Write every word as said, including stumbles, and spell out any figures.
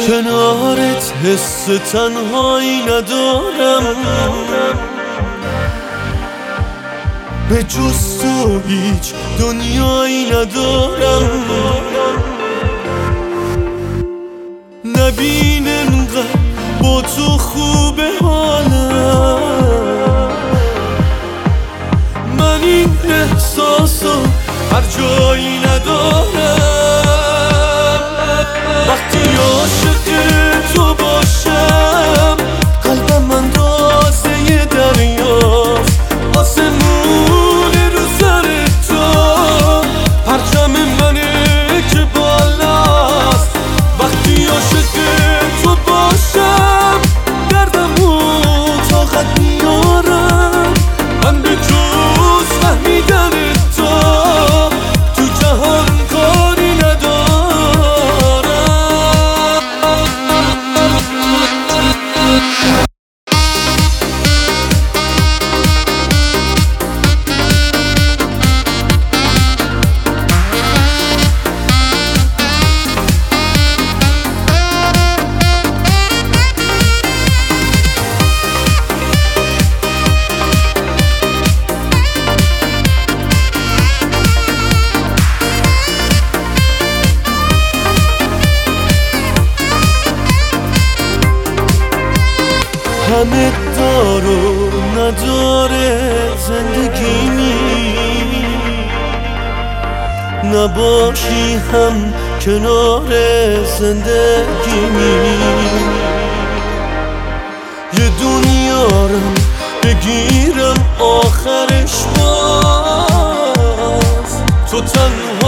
کنارت حس تنهایی ندارم، به جز تو هیچ دنیایی ندارم. نبین انقدر با تو خوبه حالم، من این احساسو هر جایی ندارم. وقتی عاشق تو باشم قلبم اندازه دریاست، آسمون رو سر تو پرچم منه که بالاست. وقتی عاشق تو باشم دردمو طاقت میارم، من به جز فهمیدن تو تو جهان کاری ندارم. همه دار و نداره زندگیمی، نباشی هم کنار زندگیمی. یه دنیارم بگیرم آخرش باز تو تنها